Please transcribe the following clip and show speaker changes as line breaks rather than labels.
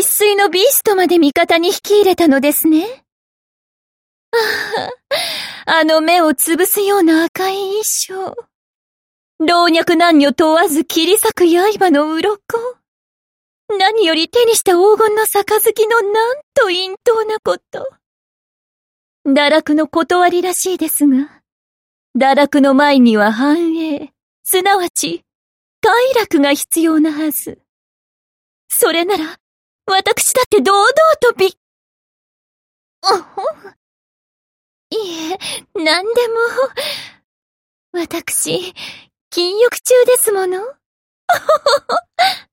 生粋のビーストまで味方に引き入れたのですね。あの目を潰すような赤い衣装。老若男女問わず切り裂く刃の鱗。何より手にした黄金の杯のなんと陰頭なこと。堕落の断りらしいですが、堕落の前には繁栄、すなわち、快楽が必要なはず。それなら、私だって堂々といえ、何でも。私、禁欲中ですもの。